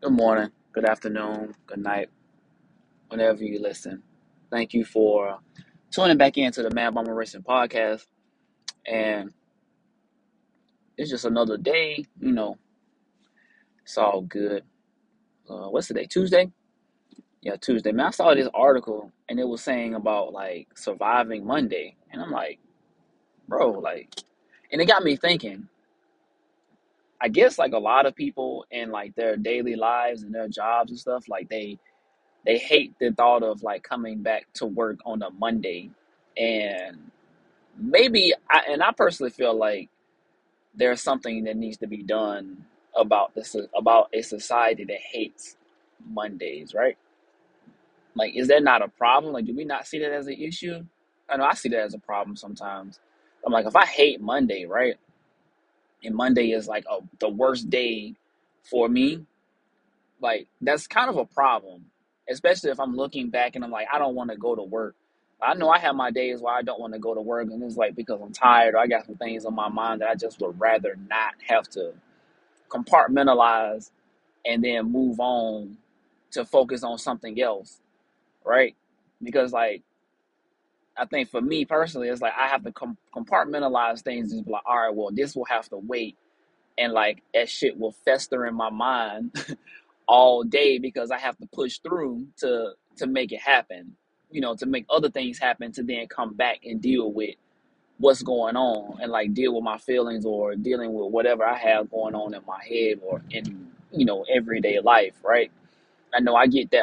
Good morning, good afternoon, good night, whenever you listen. Thank you for tuning back into the Mad Bomber Racing podcast. And it's just another day, it's all good. What's today? Tuesday? Yeah, Tuesday. Man, I saw this article and it was saying about like surviving Monday. And I'm like, bro, and it got me thinking. I guess like a lot of people in like their daily lives and their jobs and stuff, like they hate the thought of like coming back to work on a Monday. And I personally feel like there's something that needs to be done about this, about a society that hates Mondays, right? Like, is that not a problem? Like, do we not see that as an issue? I know I see that as a problem sometimes. I'm like, if I hate Monday, right, and Monday is like the worst day for me, like that's kind of a problem, especially if I'm looking back and I'm like, I don't want to go to work. I know I have my days where I don't want to go to work, and it's like because I'm tired or I got some things on my mind that I just would rather not have to compartmentalize and then move on to focus on something else, right? Because like I think for me personally, it's like I have to compartmentalize things and be like, all right, well, this will have to wait, and like that shit will fester in my mind all day because I have to push through to make it happen. To make other things happen to then come back and deal with what's going on and like deal with my feelings or dealing with whatever I have going on in my head or in everyday life, right? I know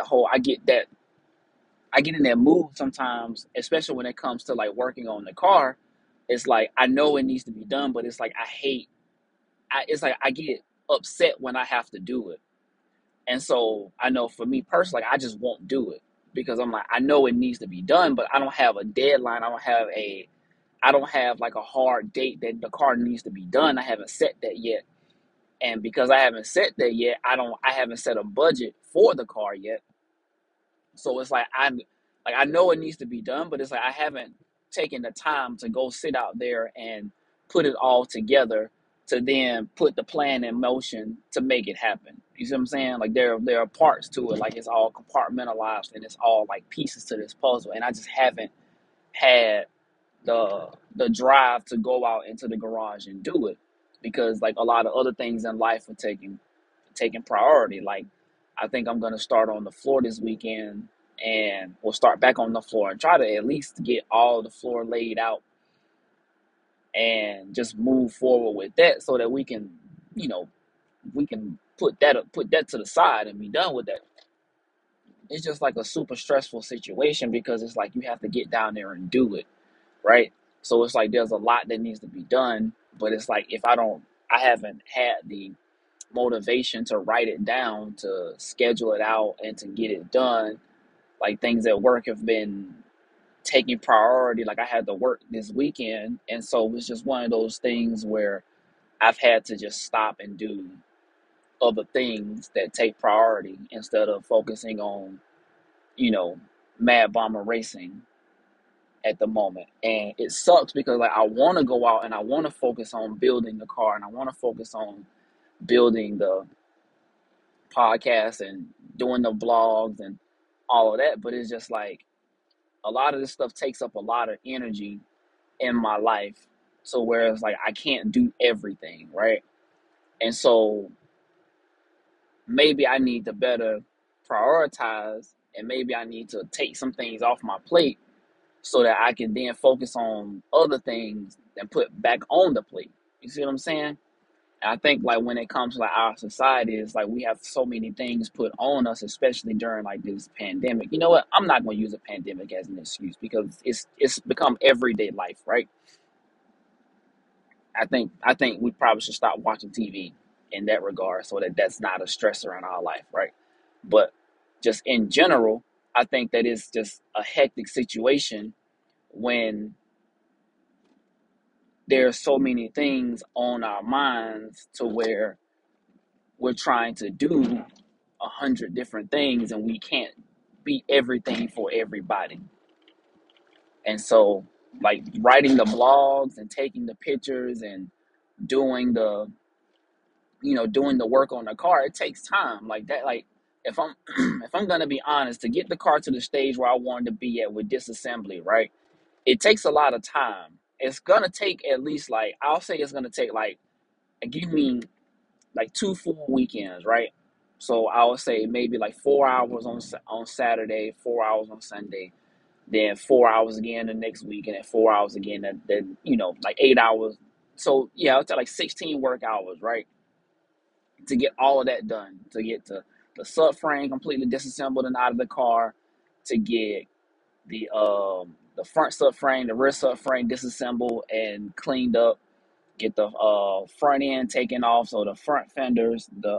I get in that mood sometimes, especially when it comes to like working on the car. It's like I know it needs to be done, but it's like it's like I get upset when I have to do it. And so I know for me personally, I just won't do it because I'm like, I know it needs to be done, but I don't have a deadline. I don't have like a hard date that the car needs to be done. I haven't set that yet. And because I haven't set that yet, I haven't set a budget for the car yet. So it's like I know it needs to be done, but it's like I haven't taken the time to go sit out there and put it all together to then put the plan in motion to make it happen. You see what I'm saying? Like there are parts to it, like it's all compartmentalized and it's all like pieces to this puzzle. And I just haven't had the drive to go out into the garage and do it because like a lot of other things in life are taking priority. Like I think I'm gonna start on the floor this weekend and we'll start back on the floor and try to at least get all the floor laid out and just move forward with that so that you know, we can put that to the side and be done with that. It's just like a super stressful situation because it's like you have to get down there and do it, right? So it's like there's a lot that needs to be done, but it's like if I haven't had the motivation to write it down, to schedule it out, and to get it done. Like things at work have been taking priority. Like I had to work this weekend, and so it's just one of those things where I've had to just stop and do other things that take priority instead of focusing on, you know, Mad Bomber Racing at the moment. And it sucks because like I want to go out and I want to focus on building the car and I want to focus on building the podcast and doing the vlogs and all of that, but it's just like a lot of this stuff takes up a lot of energy in my life. So whereas like I can't do everything, right? And so maybe I need to better prioritize and maybe I need to take some things off my plate so that I can then focus on other things and put back on the plate. You see what I'm saying? And I think like when it comes to like our society, it's like we have so many things put on us, especially during like this pandemic. You know what? I'm not going to use a pandemic as an excuse because it's become everyday life, right? I think we probably should stop watching TV in that regard, so that that's not a stressor in our life, right? But just in general, I think that it's just a hectic situation when there's so many things on our minds to where we're trying to do 100 different things and we can't be everything for everybody. And so like writing the blogs and taking the pictures and doing doing the work on the car, it takes time. Like that, like if I'm if I'm gonna be honest, to get the car to the stage where I wanted to be at with disassembly, right? It takes a lot of time. It's gonna take at least like I'll say it's gonna take like give me like 2 full weekends, right? So I would say maybe like 4 hours on Saturday, 4 hours on Sunday, then 4 hours again the next week, and then 4 hours again. Then like 8 hours. So yeah, it's like 16 work hours, right? To get all of that done, to get the subframe completely disassembled and out of the car, to get the front subframe, the rear subframe disassembled and cleaned up, get the front end taken off, so the front fenders, the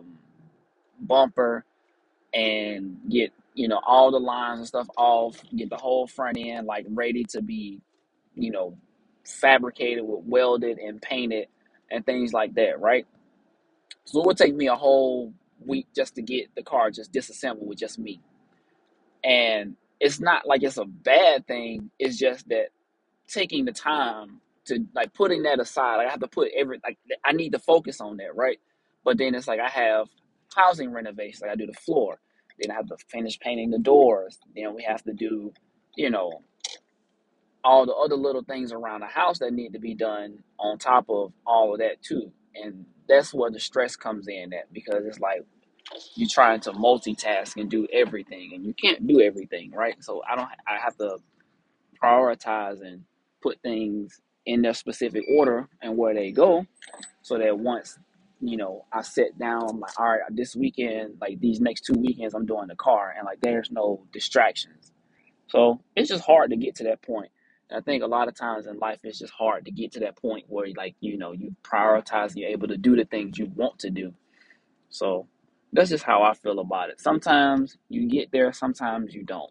bumper, and get all the lines and stuff off, get the whole front end like ready to be you know fabricated with welded and painted and things like that, right? So it would take me a whole week just to get the car just disassembled with just me. And it's not like it's a bad thing. It's just that taking the time to like putting that aside, like I have to put I need to focus on that, right? But then it's like I have housing renovations. Like I do the floor, then I have to finish painting the doors. Then we have to do, you know, all the other little things around the house that need to be done on top of all of that too. And that's where the stress comes in at, because it's like you're trying to multitask and do everything, and you can't do everything, right? So I have to prioritize and put things in their specific order and where they go, so that once I sit down, I'm like, all right, this weekend, like these next 2 weekends, I'm doing the car, and like there's no distractions. So it's just hard to get to that point. And I think a lot of times in life, it's just hard to get to that point where like you prioritize, and you're able to do the things you want to do. So that's just how I feel about it. Sometimes you get there, sometimes you don't.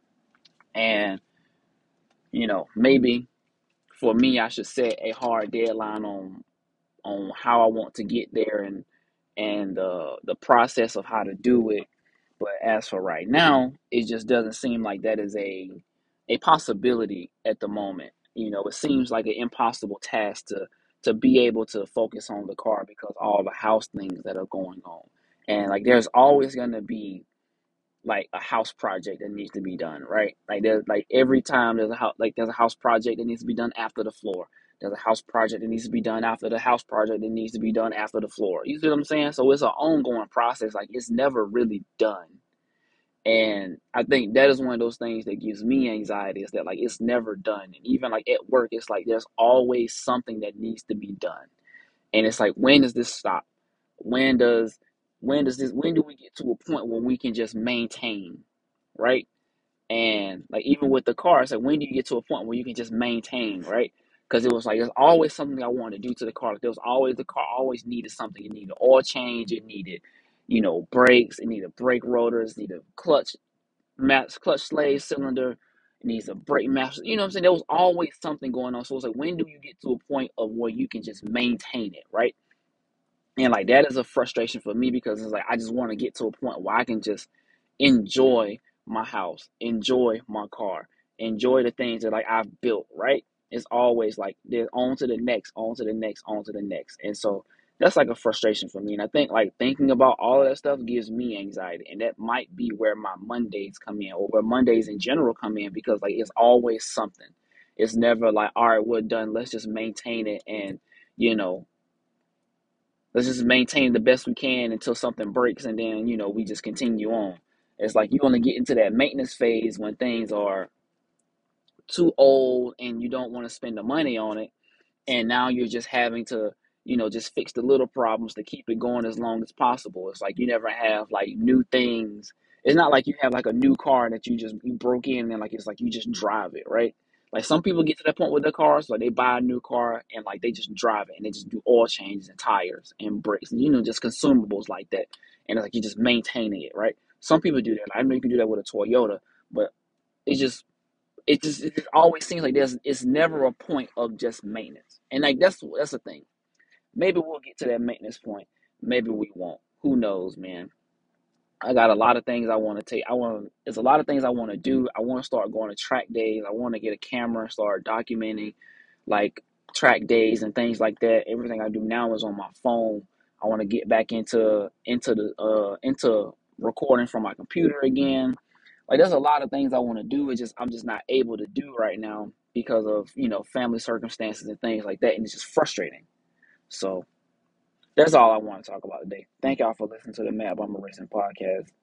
And maybe for me, I should set a hard deadline on how I want to get there, and the process of how to do it. But as for right now, it just doesn't seem like that is a possibility at the moment. It seems like an impossible task to be able to focus on the car, because all the house things that are going on. And like there's always going to be like a house project that needs to be done, right? Like there's like every time there's a house project that needs to be done after the floor. There's a house project that needs to be done after the house project that needs to be done after the floor. You see what I'm saying? So it's an ongoing process. Like it's never really done. And I think that is one of those things that gives me anxiety, is that like it's never done. And even like at work, it's like there's always something that needs to be done. And it's like, when does this stop? When does when do we get to a point where we can just maintain, right? And like even with the car, it's like, when do you get to a point where you can just maintain, right? Because it was like there's always something I wanted to do to the car. Like, there was always the car always needed something. It needed oil change. It needed, brakes. It needed brake rotors. It needed clutch slave cylinder. It needs a brake master. You know what I'm saying? There was always something going on. So it's like, when do you get to a point of where you can just maintain it, right? And like that is a frustration for me, because it's like I just want to get to a point where I can just enjoy my house, enjoy my car, enjoy the things that like I've built, right? It's always like there's on to the next, on to the next, on to the next. And so that's like a frustration for me. And I think like thinking about all of that stuff gives me anxiety. And that might be where my Mondays come in, or where Mondays in general come in, because like it's always something. It's never like, all right, we're done. Let's just maintain it, and you know, let's just maintain the best we can until something breaks, and then we just continue on. It's like you only get into that maintenance phase when things are too old and you don't want to spend the money on it, and now you're just having to just fix the little problems to keep it going as long as possible. It's like you never have like new things. It's not like you have like a new car that you broke in, and like it's like you just drive it, right? Like some people get to that point with their cars, like they buy a new car and like they just drive it, and they just do oil changes and tires and brakes and just consumables like that, and it's like you're just maintaining it, right? Some people do that. I know you can do that with a Toyota, but it's just it always seems like it's never a point of just maintenance. And like that's the thing. Maybe we'll get to that maintenance point. Maybe we won't. Who knows, man? I got a lot of things I want to take. There's a lot of things I want to do. I want to start going to track days. I want to get a camera, start documenting like track days and things like that. Everything I do now is on my phone. I want to get back into recording from my computer again. Like there's a lot of things I want to do. I'm just not able to do right now because of family circumstances and things like that, and it's just frustrating. So that's all I want to talk about today. Thank y'all for listening to the Mad Bummer Racing podcast.